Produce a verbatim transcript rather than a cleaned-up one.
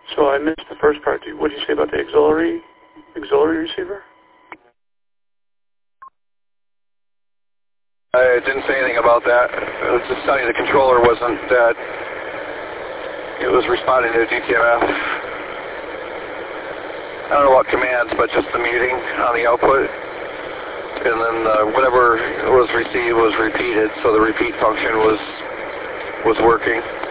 So I missed the first part. What did you say about the auxiliary, auxiliary receiver? I didn't say anything about that. It was just telling you the controller wasn't that. It was responding to D T M F. I don't know what commands, but just the muting on the output. And then uh, whatever was received was repeated, so the repeat function was was working.